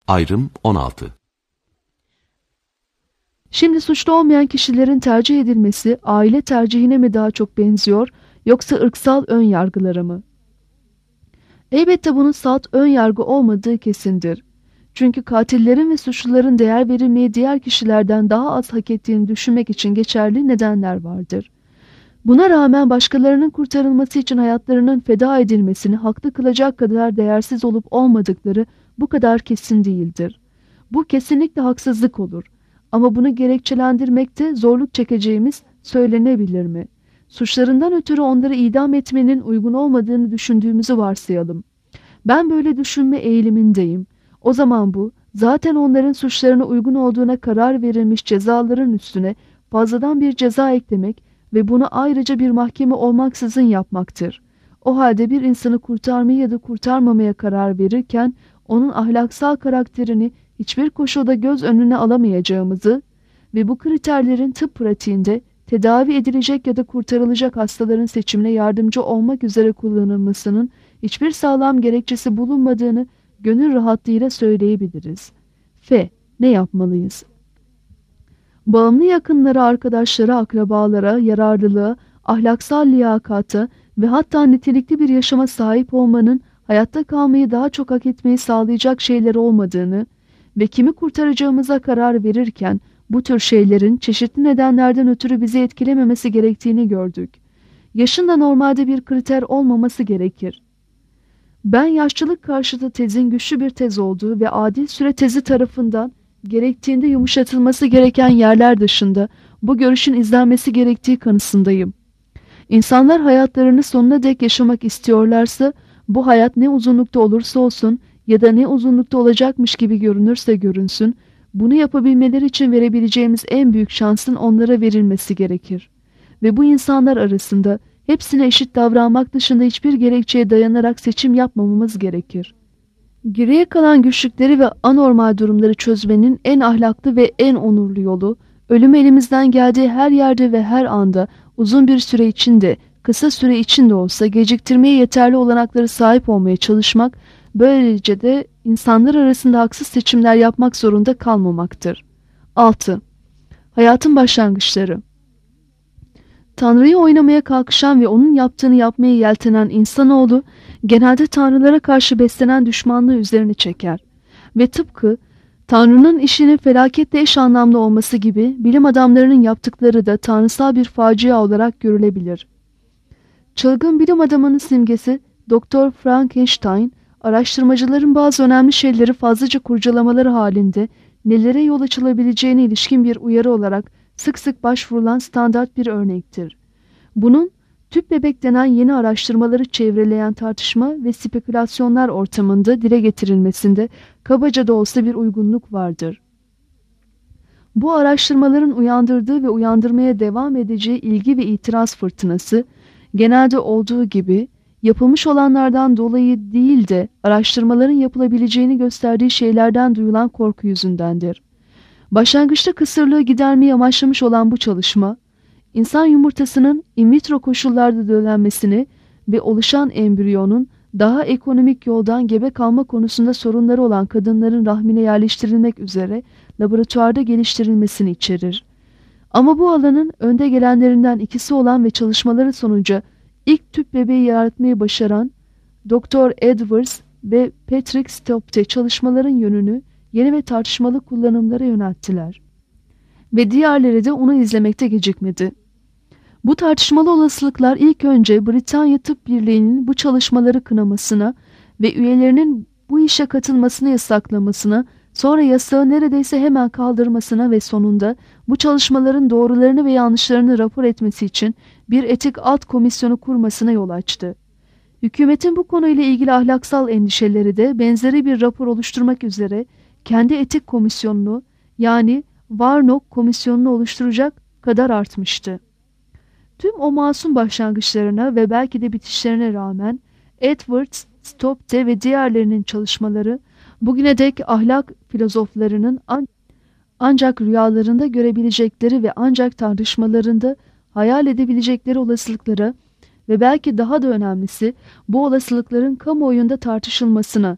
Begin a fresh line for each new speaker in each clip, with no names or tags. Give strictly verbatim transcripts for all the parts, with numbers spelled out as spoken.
Ayrım on altı.
Şimdi suçlu olmayan kişilerin tercih edilmesi aile tercihine mi daha çok benziyor yoksa ırksal ön yargılara mı? Elbette bunun salt ön yargı olmadığı kesindir. Çünkü katillerin ve suçluların değer verilmeyi diğer kişilerden daha az hak ettiğini düşünmek için geçerli nedenler vardır. Buna rağmen başkalarının kurtarılması için hayatlarının feda edilmesini haklı kılacak kadar değersiz olup olmadıkları bu kadar kesin değildir. Bu kesinlikle haksızlık olur. Ama bunu gerekçelendirmekte zorluk çekeceğimiz söylenebilir mi? Suçlarından ötürü onları idam etmenin uygun olmadığını düşündüğümüzü varsayalım. Ben böyle düşünme eğilimindeyim. O zaman bu, zaten onların suçlarına uygun olduğuna karar verilmiş cezaların üstüne fazladan bir ceza eklemek ve bunu ayrıca bir mahkeme olmaksızın yapmaktır. O halde bir insanı kurtarmaya ya da kurtarmamaya karar verirken onun ahlaksal karakterini hiçbir koşulda göz önüne alamayacağımızı ve bu kriterlerin tıp pratiğinde tedavi edilecek ya da kurtarılacak hastaların seçimine yardımcı olmak üzere kullanılmasının hiçbir sağlam gerekçesi bulunmadığını gönül rahatlığıyla söyleyebiliriz. F. Ne yapmalıyız? Bağımlı yakınlara, arkadaşlara, akrabalara, yararlılığa, ahlaksal liyakata ve hatta nitelikli bir yaşama sahip olmanın hayatta kalmayı daha çok hak etmeyi sağlayacak şeyler olmadığını ve kimi kurtaracağımıza karar verirken bu tür şeylerin çeşitli nedenlerden ötürü bizi etkilememesi gerektiğini gördük. Yaşın da normalde bir kriter olmaması gerekir. Ben yaşlılık karşıtı tezin güçlü bir tez olduğu ve adil süre tezi tarafından gerektiğinde yumuşatılması gereken yerler dışında bu görüşün izlenmesi gerektiği kanısındayım. İnsanlar hayatlarını sonuna dek yaşamak istiyorlarsa bu hayat ne uzunlukta olursa olsun ya da ne uzunlukta olacakmış gibi görünürse görünsün, bunu yapabilmeleri için verebileceğimiz en büyük şansın onlara verilmesi gerekir. Ve bu insanlar arasında hepsine eşit davranmak dışında hiçbir gerekçeye dayanarak seçim yapmamamız gerekir. Geriye kalan güçlükleri ve anormal durumları çözmenin en ahlaklı ve en onurlu yolu, ölüm elimizden geldiği her yerde ve her anda uzun bir süre içinde, kısa süre içinde olsa geciktirmeye yeterli olanakları sahip olmaya çalışmak, böylece de insanlar arasında haksız seçimler yapmak zorunda kalmamaktır. altı. Hayatın başlangıçları. Tanrı'yı oynamaya kalkışan ve onun yaptığını yapmaya yeltenen insanoğlu, genelde tanrılara karşı beslenen düşmanlığı üzerine çeker. Ve tıpkı Tanrı'nın işinin felaketle eş anlamlı olması gibi bilim adamlarının yaptıkları da tanrısal bir facia olarak görülebilir. Çılgın bilim adamının simgesi Doktor Frankenstein, araştırmacıların bazı önemli şeyleri fazlaca kurcalamaları halinde nelere yol açılabileceğine ilişkin bir uyarı olarak sık sık başvurulan standart bir örnektir. Bunun tüp bebek denen yeni araştırmaları çevreleyen tartışma ve spekülasyonlar ortamında dile getirilmesinde kabaca da olsa bir uygunluk vardır. Bu araştırmaların uyandırdığı ve uyandırmaya devam edeceği ilgi ve itiraz fırtınası, genelde olduğu gibi yapılmış olanlardan dolayı değil de araştırmaların yapılabileceğini gösterdiği şeylerden duyulan korku yüzündendir. Başlangıçta kısırlığı gidermeyi amaçlamış olan bu çalışma, insan yumurtasının in vitro koşullarda döllenmesini ve oluşan embriyonun daha ekonomik yoldan gebe kalma konusunda sorunları olan kadınların rahmine yerleştirilmek üzere laboratuvarda geliştirilmesini içerir. Ama bu alanın önde gelenlerinden ikisi olan ve çalışmaları sonucu ilk tüp bebeği yaratmayı başaran Doktor Edwards ve Patrick Stopte çalışmaların yönünü yeni ve tartışmalı kullanımlara yönelttiler. Ve diğerleri de onu izlemekte gecikmedi. Bu tartışmalı olasılıklar ilk önce Britanya Tıp Birliği'nin bu çalışmaları kınamasına ve üyelerinin bu işe katılmasını yasaklamasına, sonra yasağı neredeyse hemen kaldırmasına ve sonunda bu çalışmaların doğrularını ve yanlışlarını rapor etmesi için bir etik alt komisyonu kurmasına yol açtı. Hükümetin bu konuyla ilgili ahlaksal endişeleri de benzeri bir rapor oluşturmak üzere kendi etik komisyonunu, yani Warnock komisyonunu oluşturacak kadar artmıştı. Tüm o masum başlangıçlarına ve belki de bitişlerine rağmen Edwards, Stopte ve diğerlerinin çalışmaları bugüne dek ahlak filozoflarının an ancak rüyalarında görebilecekleri ve ancak tartışmalarında hayal edebilecekleri olasılıklara ve belki daha da önemlisi bu olasılıkların kamuoyunda tartışılmasına,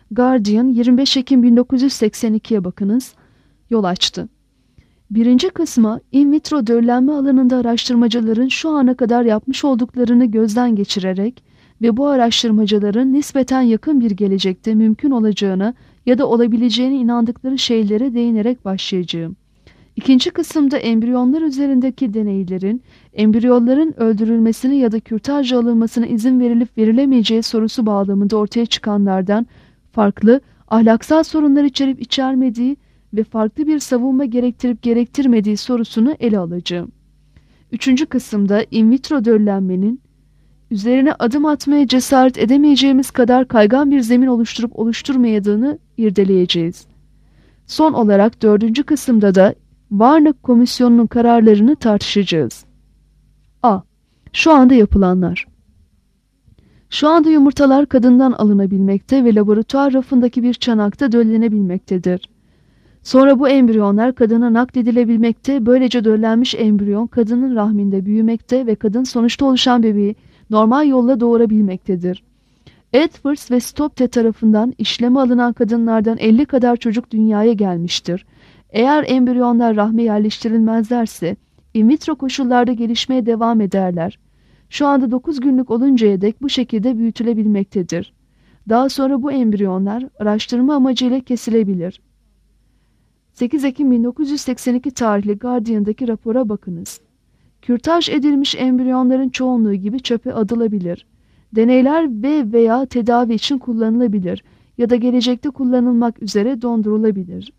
Guardian yirmi beş Ekim bin dokuz yüz seksen iki'ye bakınız, yol açtı. Birinci kısma in vitro döllenme alanında araştırmacıların şu ana kadar yapmış olduklarını gözden geçirerek ve bu araştırmacıların nispeten yakın bir gelecekte mümkün olacağına ya da olabileceğine inandıkları şeylere değinerek başlayacağım. İkinci kısımda embriyonlar üzerindeki deneylerin, embriyonların öldürülmesine ya da kürtajla alınmasına izin verilip verilemeyeceği sorusu bağlamında ortaya çıkanlardan farklı, ahlaksal sorunlar içerip içermediği ve farklı bir savunma gerektirip gerektirmediği sorusunu ele alacağım. Üçüncü kısımda in vitro döllenmenin, üzerine adım atmaya cesaret edemeyeceğimiz kadar kaygan bir zemin oluşturup oluşturmayadığını irdeleyeceğiz. Son olarak dördüncü kısımda da Warnock Komisyonu'nun kararlarını tartışacağız. A. Şu anda yapılanlar. Şu anda yumurtalar kadından alınabilmekte ve laboratuvar rafındaki bir çanakta döllenebilmektedir. Sonra bu embriyonlar kadına nakledilebilmekte, böylece döllenmiş embriyon kadının rahminde büyümekte ve kadın sonuçta oluşan bebeği normal yolla doğurabilmektedir. Edwards ve Stopte tarafından işleme alınan kadınlardan elli kadar çocuk dünyaya gelmiştir. Eğer embriyonlar rahme yerleştirilmezlerse in vitro koşullarda gelişmeye devam ederler. Şu anda dokuz günlük oluncaya dek bu şekilde büyütülebilmektedir. Daha sonra bu embriyonlar araştırma amacıyla kesilebilir. sekiz Ekim bin dokuz yüz seksen iki tarihli Guardian'daki rapora bakınız. Kürtaj edilmiş embriyonların çoğunluğu gibi çöpe atılabilir. Deneyler ve veya tedavi için kullanılabilir ya da gelecekte kullanılmak üzere dondurulabilir.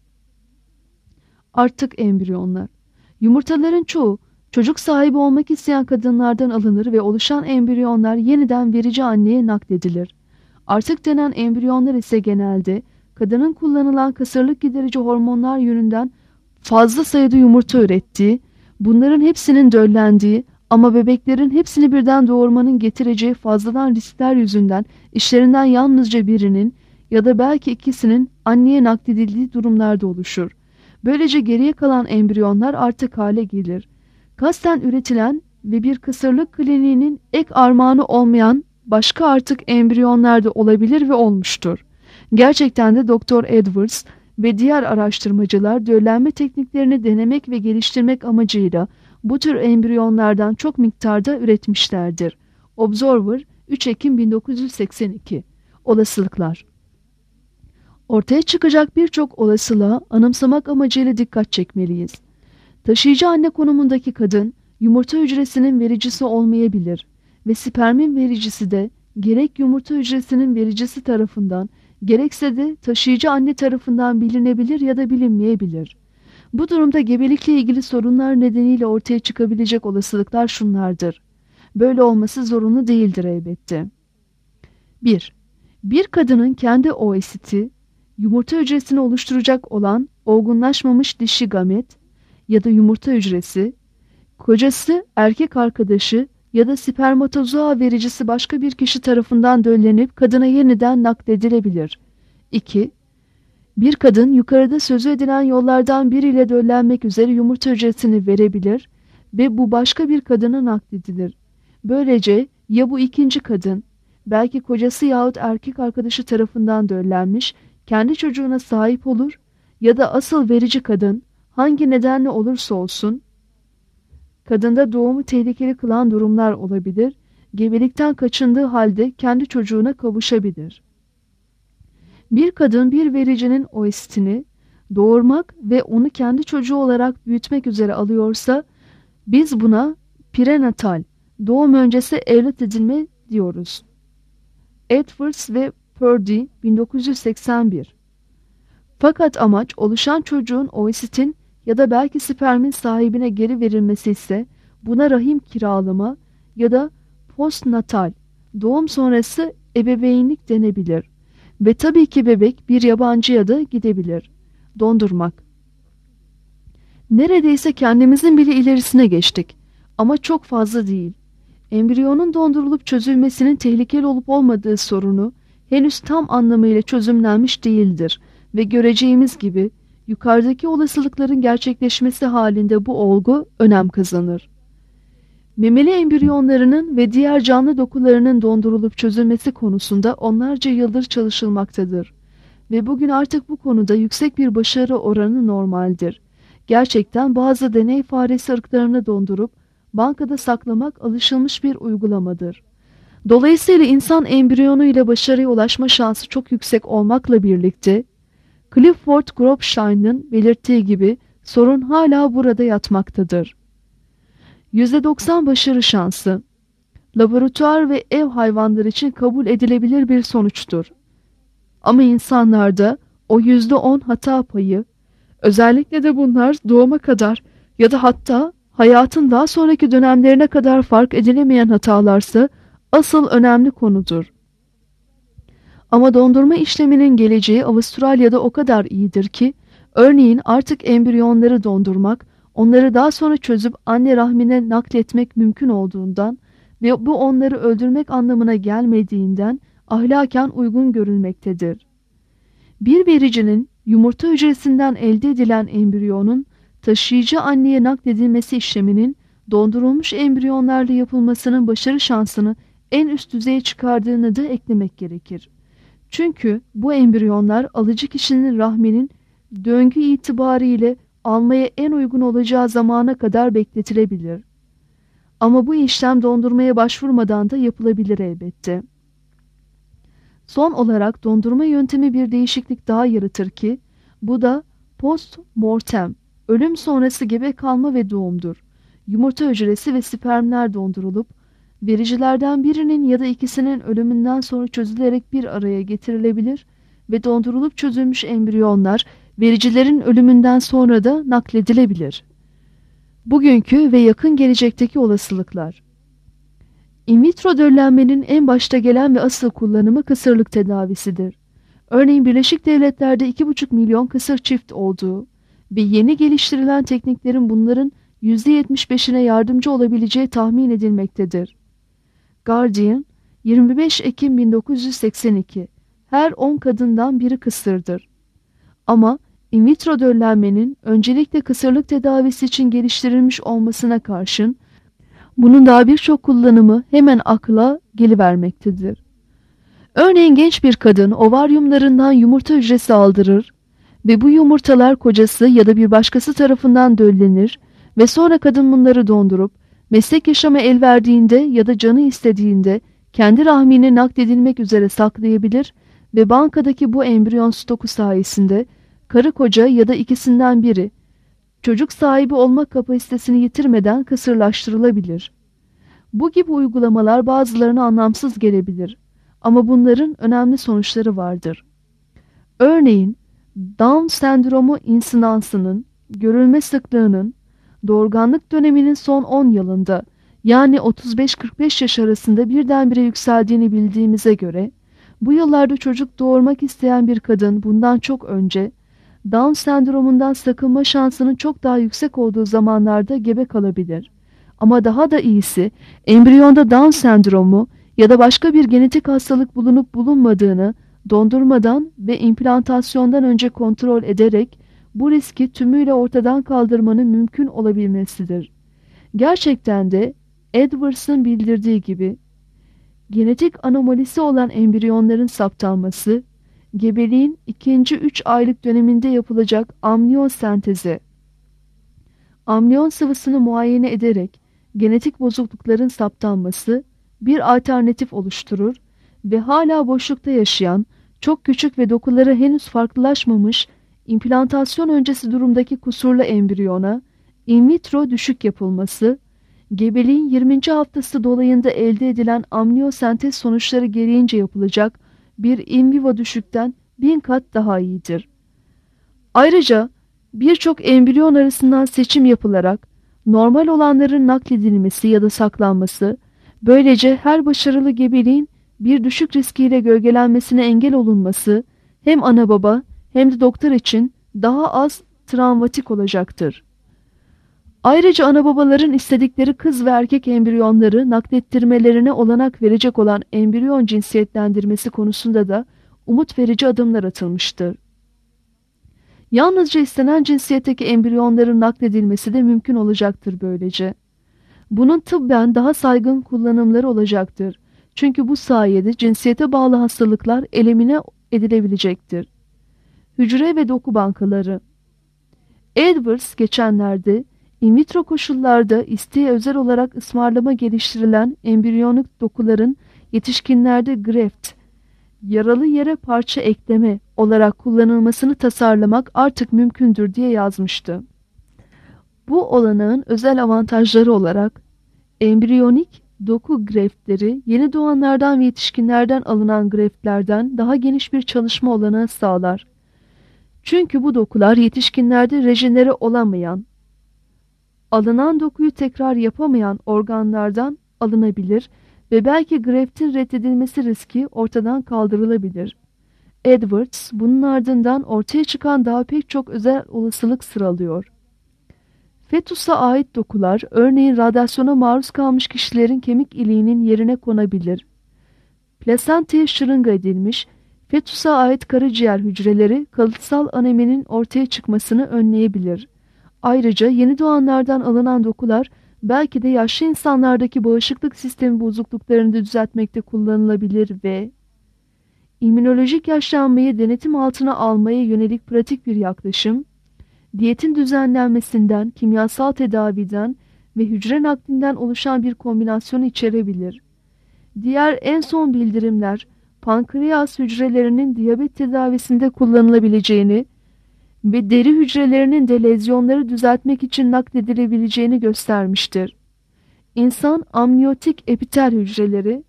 Artık embriyonlar. Yumurtaların çoğu çocuk sahibi olmak isteyen kadınlardan alınır ve oluşan embriyonlar yeniden verici anneye nakledilir. Artık denen embriyonlar ise genelde kadının kullanılan kısırlık giderici hormonlar yönünden fazla sayıda yumurta ürettiği, bunların hepsinin döllendiği ama bebeklerin hepsini birden doğurmanın getireceği fazladan riskler yüzünden işlerinden yalnızca birinin ya da belki ikisinin anneye nakledildiği durumlarda oluşur. Böylece geriye kalan embriyonlar artık hale gelir. Kasten üretilen ve bir kısırlık kliniğinin ek armağanı olmayan başka artık embriyonlar da olabilir ve olmuştur. Gerçekten de Doktor Edwards ve diğer araştırmacılar döllenme tekniklerini denemek ve geliştirmek amacıyla bu tür embriyonlardan çok miktarda üretmişlerdir. Observer üç Ekim bin dokuz yüz seksen iki. Olasılıklar. Ortaya çıkacak birçok olasılığa anımsamak amacıyla dikkat çekmeliyiz. Taşıyıcı anne konumundaki kadın yumurta hücresinin vericisi olmayabilir ve spermin vericisi de gerek yumurta hücresinin vericisi tarafından gerekse de taşıyıcı anne tarafından bilinebilir ya da bilinmeyebilir. Bu durumda gebelikle ilgili sorunlar nedeniyle ortaya çıkabilecek olasılıklar şunlardır. Böyle olması zorunlu değildir elbette. bir. Bir kadının kendi oositi, yumurta hücresini oluşturacak olan olgunlaşmamış dişi gamet ya da yumurta hücresi, kocası, erkek arkadaşı ya da spermatozoa vericisi başka bir kişi tarafından döllenip kadına yeniden nakledilebilir. iki. Bir kadın yukarıda sözü edilen yollardan biriyle döllenmek üzere yumurta hücresini verebilir ve bu başka bir kadına nakledilir. Böylece ya bu ikinci kadın, belki kocası yahut erkek arkadaşı tarafından döllenmiş, kendi çocuğuna sahip olur ya da asıl verici kadın, hangi nedenle olursa olsun, kadında doğumu tehlikeli kılan durumlar olabilir, gebelikten kaçındığı halde kendi çocuğuna kavuşabilir. Bir kadın bir vericinin oositini doğurmak ve onu kendi çocuğu olarak büyütmek üzere alıyorsa, biz buna prenatal, doğum öncesi evlat edinme diyoruz. Edwards ve Purdy bin dokuz yüz seksen bir. Fakat amaç oluşan çocuğun oositin ya da belki spermin sahibine geri verilmesi ise buna rahim kiralama ya da postnatal, doğum sonrası ebeveynlik denebilir. Ve tabii ki bebek bir yabancıya da gidebilir. Dondurmak. Neredeyse kendimizin bile ilerisine geçtik. Ama çok fazla değil. Embriyonun dondurulup çözülmesinin tehlikeli olup olmadığı sorunu henüz tam anlamıyla çözümlenmiş değildir. Ve göreceğimiz gibi yukarıdaki olasılıkların gerçekleşmesi halinde bu olgu önem kazanır. Memeli embriyonlarının ve diğer canlı dokularının dondurulup çözülmesi konusunda onlarca yıldır çalışılmaktadır. ve bugün artık bu konuda yüksek bir başarı oranı normaldir. Gerçekten bazı deney faresi ırklarını dondurup bankada saklamak alışılmış bir uygulamadır. Dolayısıyla insan embriyonu ile başarıya ulaşma şansı çok yüksek olmakla birlikte, Clifford Gropstein'ın belirttiği gibi sorun hala burada yatmaktadır. yüzde doksan başarı şansı, laboratuvar ve ev hayvanları için kabul edilebilir bir sonuçtur. Ama insanlarda o yüzde on hata payı, özellikle de bunlar doğuma kadar ya da hatta hayatın daha sonraki dönemlerine kadar fark edilemeyen hatalarsa asıl önemli konudur. Ama dondurma işleminin geleceği Avustralya'da o kadar iyidir ki, örneğin artık embriyonları dondurmak, onları daha sonra çözüp anne rahmine nakletmek mümkün olduğundan ve bu onları öldürmek anlamına gelmediğinden ahlaken uygun görülmektedir. Bir vericinin yumurta hücresinden elde edilen embriyonun taşıyıcı anneye nakledilmesi işleminin dondurulmuş embriyonlarla yapılmasının başarı şansını en üst düzeye çıkardığını da eklemek gerekir. Çünkü bu embriyonlar alıcı kişinin rahminin döngü itibariyle almaya en uygun olacağı zamana kadar bekletilebilir. Ama bu işlem dondurmaya başvurmadan da yapılabilir elbette. Son olarak dondurma yöntemi bir değişiklik daha yaratır ki, bu da post-mortem, ölüm sonrası gebe kalma ve doğumdur. Yumurta hücresi ve spermler dondurulup, vericilerden birinin ya da ikisinin ölümünden sonra çözülerek bir araya getirilebilir ve dondurulup çözülmüş embriyonlar vericilerin ölümünden sonra da nakledilebilir. Bugünkü ve yakın gelecekteki olasılıklar. In vitro döllenmenin en başta gelen ve asıl kullanımı kısırlık tedavisidir. Örneğin Birleşik Devletler'de iki buçuk milyon kısır çift olduğu ve yeni geliştirilen tekniklerin bunların yüzde yetmiş beşine yardımcı olabileceği tahmin edilmektedir. Guardian, yirmi beş Ekim bin dokuz yüz seksen iki, her on kadından biri kısırdır. Ama in vitro döllenmenin öncelikle kısırlık tedavisi için geliştirilmiş olmasına karşın, bunun daha birçok kullanımı hemen akla gelivermektedir. Örneğin genç bir kadın ovaryumlarından yumurta hücresi aldırır ve bu yumurtalar kocası ya da bir başkası tarafından döllenir ve sonra kadın bunları dondurup meslek yaşama el verdiğinde ya da canı istediğinde kendi rahmine nakledilmek üzere saklayabilir ve bankadaki bu embriyon stoku sayesinde karı koca ya da ikisinden biri çocuk sahibi olma kapasitesini yitirmeden kısırlaştırılabilir. Bu gibi uygulamalar bazılarına anlamsız gelebilir ama bunların önemli sonuçları vardır. Örneğin Down sendromu insidansının, görülme sıklığının doğurganlık döneminin son on yılında yani otuz beş kırk beş yaş arasında birdenbire yükseldiğini bildiğimize göre bu yıllarda çocuk doğurmak isteyen bir kadın bundan çok önce Down sendromundan sakınma şansının çok daha yüksek olduğu zamanlarda gebe kalabilir. Ama daha da iyisi embriyonda Down sendromu ya da başka bir genetik hastalık bulunup bulunmadığını dondurmadan ve implantasyondan önce kontrol ederek bu riski tümüyle ortadan kaldırmanın mümkün olabilmesidir. Gerçekten de Edwards'ın bildirdiği gibi genetik anomalisi olan embriyonların saptanması, gebeliğin ikinci üç aylık döneminde yapılacak amniyon sentezi, amniyon sıvısını muayene ederek genetik bozuklukların saptanması bir alternatif oluşturur ve hala boşlukta yaşayan, çok küçük ve dokuları henüz farklılaşmamış implantasyon öncesi durumdaki kusurlu embriyona in vitro düşük yapılması, gebeliğin yirminci haftası dolayında elde edilen amniyosentez sonuçları gereğince yapılacak bir in vivo düşükten bin kat daha iyidir. Ayrıca birçok embriyon arasından seçim yapılarak normal olanların nakledilmesi ya da saklanması, böylece her başarılı gebeliğin bir düşük riskiyle gölgelenmesine engel olunması hem ana baba hem de doktor için daha az travmatik olacaktır. Ayrıca ana babaların istedikleri kız ve erkek embriyonları naklettirmelerine olanak verecek olan embriyon cinsiyetlendirmesi konusunda da umut verici adımlar atılmıştır. Yalnızca istenen cinsiyetteki embriyonların nakledilmesi de mümkün olacaktır böylece. Bunun tıbben daha saygın kullanımları olacaktır. Çünkü bu sayede cinsiyete bağlı hastalıklar elimine edilebilecektir. Hücre ve doku bankaları. Edwards geçenlerde in vitro koşullarda isteğe özel olarak ısmarlama geliştirilen embriyonik dokuların yetişkinlerde graft, yaralı yere parça ekleme olarak kullanılmasını tasarlamak artık mümkündür diye yazmıştı. Bu olanağın özel avantajları olarak embriyonik doku graftleri yeni doğanlardan ve yetişkinlerden alınan graftlerden daha geniş bir çalışma olanağı sağlar. Çünkü bu dokular yetişkinlerde rejenere olamayan, alınan dokuyu tekrar yapamayan organlardan alınabilir ve belki graftin reddedilmesi riski ortadan kaldırılabilir. Edwards bunun ardından ortaya çıkan daha pek çok özel olasılık sıralıyor. Fetusa ait dokular, örneğin radyasyona maruz kalmış kişilerin kemik iliğinin yerine konabilir. Plasentaya şırınga edilmiş, fetusa ait karaciğer hücreleri kalıtsal aneminin ortaya çıkmasını önleyebilir. Ayrıca yeni doğanlardan alınan dokular belki de yaşlı insanlardaki bağışıklık sistemi bozukluklarını düzeltmekte kullanılabilir ve immünolojik yaşlanmayı denetim altına almaya yönelik pratik bir yaklaşım, diyetin düzenlenmesinden, kimyasal tedaviden ve hücre naklinden oluşan bir kombinasyonu içerebilir. Diğer en son bildirimler, pankreas hücrelerinin diyabet tedavisinde kullanılabileceğini ve deri hücrelerinin de lezyonları düzeltmek için nakledilebileceğini göstermiştir. İnsan amniyotik epitel hücreleri,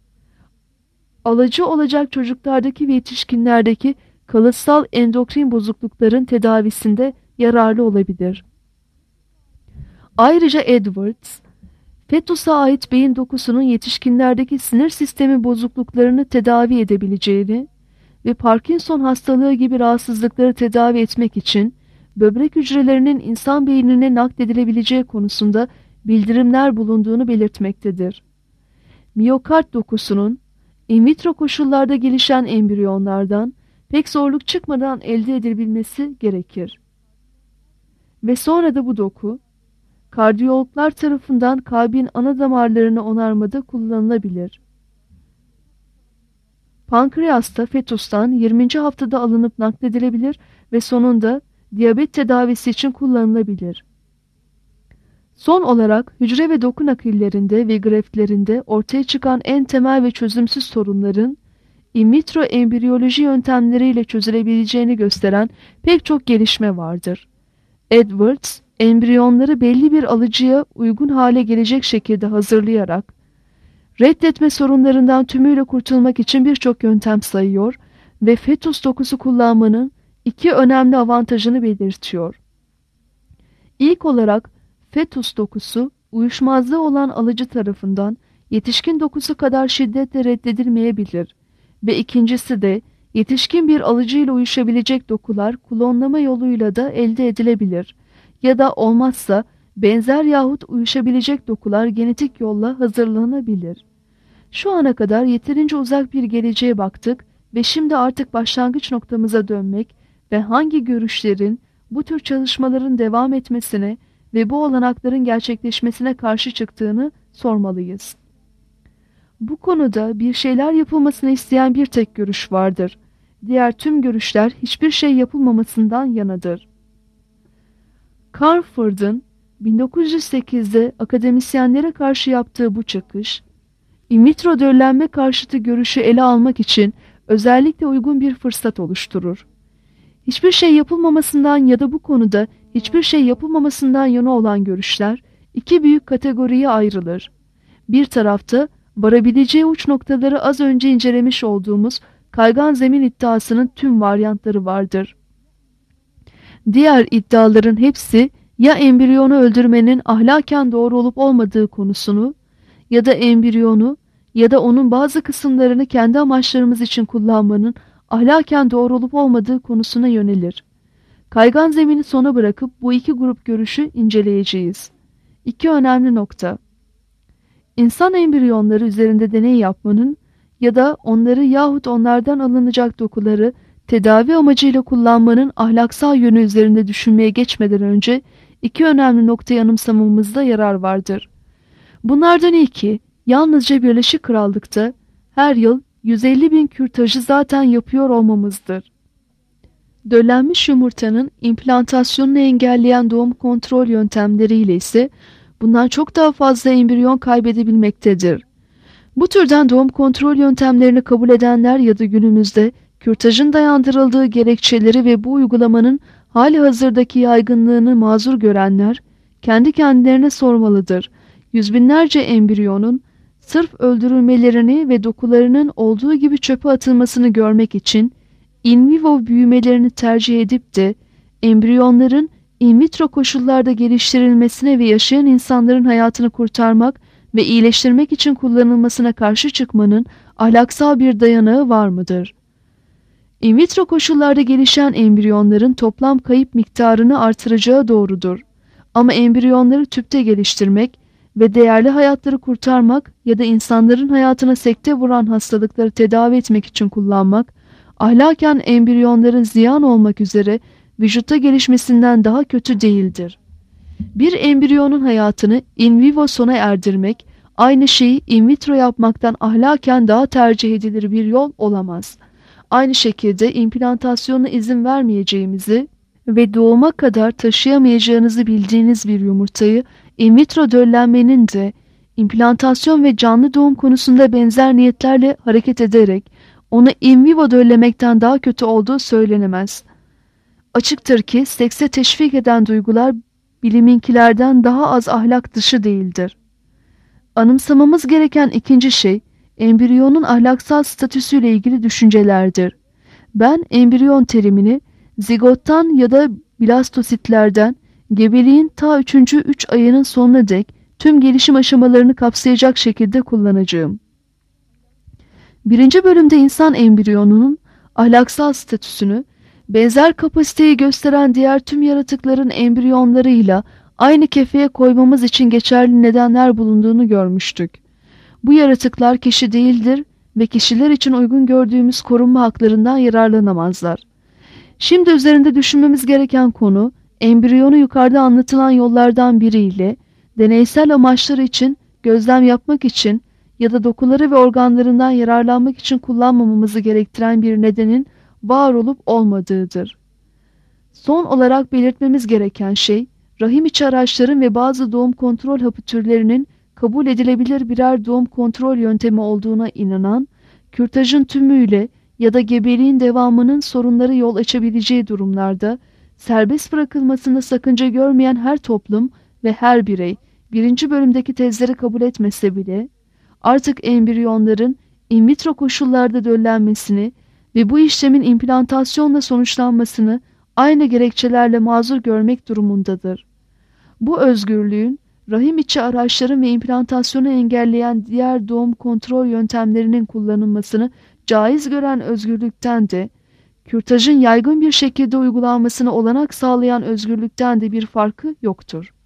alıcı olacak çocuklardaki ve yetişkinlerdeki kalıtsal endokrin bozuklukların tedavisinde yararlı olabilir. Ayrıca Edwards, fetusa ait beyin dokusunun yetişkinlerdeki sinir sistemi bozukluklarını tedavi edebileceğini ve Parkinson hastalığı gibi rahatsızlıkları tedavi etmek için böbrek hücrelerinin insan beynine nakledilebileceği konusunda bildirimler bulunduğunu belirtmektedir. Miyokard dokusunun in vitro koşullarda gelişen embriyonlardan pek zorluk çıkmadan elde edilebilmesi gerekir. Ve sonra da bu doku, kardiyologlar tarafından kalbin ana damarlarını onarmada kullanılabilir. Pankreasta fetustan yirminci haftada alınıp nakledilebilir ve sonunda diyabet tedavisi için kullanılabilir. Son olarak hücre ve doku nakillerinde ve graftlerinde ortaya çıkan en temel ve çözümsüz sorunların in vitro embriyoloji yöntemleriyle çözülebileceğini gösteren pek çok gelişme vardır. Edwards, embriyonları belli bir alıcıya uygun hale gelecek şekilde hazırlayarak, reddetme sorunlarından tümüyle kurtulmak için birçok yöntem sayıyor ve fetus dokusu kullanmanın iki önemli avantajını belirtiyor. İlk olarak fetus dokusu, uyuşmazlığı olan alıcı tarafından yetişkin dokusu kadar şiddetle reddedilmeyebilir ve ikincisi de yetişkin bir alıcıyla uyuşabilecek dokular klonlama yoluyla da elde edilebilir ya da olmazsa benzer yahut uyuşabilecek dokular genetik yolla hazırlanabilir. Şu ana kadar yeterince uzak bir geleceğe baktık ve şimdi artık başlangıç noktamıza dönmek ve hangi görüşlerin bu tür çalışmaların devam etmesine ve bu olanakların gerçekleşmesine karşı çıktığını sormalıyız. Bu konuda bir şeyler yapılmasını isteyen bir tek görüş vardır. Diğer tüm görüşler hiçbir şey yapılmamasından yanadır. Carford'un bin dokuz yüz sekizde akademisyenlere karşı yaptığı bu çıkış, in vitro döllenme karşıtı görüşü ele almak için özellikle uygun bir fırsat oluşturur. Hiçbir şey yapılmamasından ya da bu konuda hiçbir şey yapılmamasından yana olan görüşler iki büyük kategoriye ayrılır. Bir tarafta varabileceği uç noktaları az önce incelemiş olduğumuz kaygan zemin iddiasının tüm varyantları vardır. Diğer iddiaların hepsi ya embriyonu öldürmenin ahlaken doğru olup olmadığı konusunu ya da embriyonu ya da onun bazı kısımlarını kendi amaçlarımız için kullanmanın ahlaken doğru olup olmadığı konusuna yönelir. Kaygan zemini sona bırakıp bu iki grup görüşü inceleyeceğiz. İki önemli nokta. İnsan embriyonları üzerinde deney yapmanın ya da onları yahut onlardan alınacak dokuları tedavi amacıyla kullanmanın ahlaksal yönü üzerinde düşünmeye geçmeden önce iki önemli noktayı anımsamamızda yarar vardır. Bunlardan ilki, yalnızca Birleşik Krallık'ta her yıl yüz elli bin kürtajı zaten yapıyor olmamızdır. Döllenmiş yumurtanın implantasyonunu engelleyen doğum kontrol yöntemleriyle ise bundan çok daha fazla embriyon kaybedebilmektedir. Bu türden doğum kontrol yöntemlerini kabul edenler ya da günümüzde kürtajın dayandırıldığı gerekçeleri ve bu uygulamanın hali hazırdaki yaygınlığını mazur görenler kendi kendilerine sormalıdır. Yüz binlerce embriyonun sırf öldürülmelerini ve dokularının olduğu gibi çöpe atılmasını görmek için in vivo büyümelerini tercih edip de embriyonların in vitro koşullarda geliştirilmesine ve yaşayan insanların hayatını kurtarmak ve iyileştirmek için kullanılmasına karşı çıkmanın ahlaksal bir dayanağı var mıdır? In vitro koşullarda gelişen embriyonların toplam kayıp miktarını artıracağı doğrudur. Ama embriyonları tüpte geliştirmek ve değerli hayatları kurtarmak ya da insanların hayatına sekte vuran hastalıkları tedavi etmek için kullanmak, ahlaken embriyonların ziyan olmak üzere vücutta gelişmesinden daha kötü değildir. Bir embriyonun hayatını in vivo sona erdirmek, aynı şeyi in vitro yapmaktan ahlaken daha tercih edilir bir yol olamaz. Aynı şekilde implantasyonuna izin vermeyeceğimizi ve doğuma kadar taşıyamayacağınızı bildiğiniz bir yumurtayı in vitro döllenmenin de implantasyon ve canlı doğum konusunda benzer niyetlerle hareket ederek onu in vivo döllemekten daha kötü olduğu söylenemez. Açıktır ki sekse teşvik eden duygular biliminkilerden daha az ahlak dışı değildir. Anımsamamız gereken ikinci şey, embriyonun ahlaksal statüsüyle ilgili düşüncelerdir. Ben embriyon terimini zigottan ya da blastositlerden gebeliğin ta üçüncü üç ayının sonuna dek tüm gelişim aşamalarını kapsayacak şekilde kullanacağım. Birinci bölümde insan embriyonunun ahlaksal statüsünü, benzer kapasiteyi gösteren diğer tüm yaratıkların embriyonlarıyla aynı kefeye koymamız için geçerli nedenler bulunduğunu görmüştük. Bu yaratıklar kişi değildir ve kişiler için uygun gördüğümüz korunma haklarından yararlanamazlar. Şimdi üzerinde düşünmemiz gereken konu, embriyonu yukarıda anlatılan yollardan biriyle, deneysel amaçlar için, gözlem yapmak için ya da dokuları ve organlarından yararlanmak için kullanmamamızı gerektiren bir nedenin var olup olmadığıdır. Son olarak belirtmemiz gereken şey, rahim içi araçların ve bazı doğum kontrol hapı türlerinin kabul edilebilir birer doğum kontrol yöntemi olduğuna inanan, kürtajın tümüyle ya da gebeliğin devamının sorunları yol açabileceği durumlarda, serbest bırakılmasında sakınca görmeyen her toplum ve her birey, birinci bölümdeki tezleri kabul etmese bile, artık embriyonların in vitro koşullarda döllenmesini ve bu işlemin implantasyonla sonuçlanmasını aynı gerekçelerle mazur görmek durumundadır. Bu özgürlüğün, rahim içi araçların ve implantasyonu engelleyen diğer doğum kontrol yöntemlerinin kullanılmasını caiz gören özgürlükten de, kürtajın yaygın bir şekilde uygulanmasına olanak sağlayan özgürlükten de bir farkı yoktur.